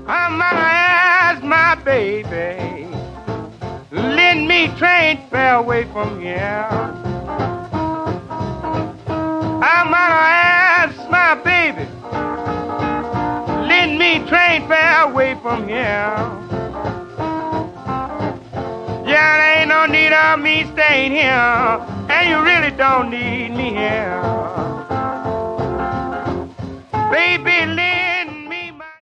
I might ask my baby, lend me train fare away from here. I might ask my baby, lend me train fare away from here. Yeah, there ain't no need of me staying here, and you really don't need me here. Baby,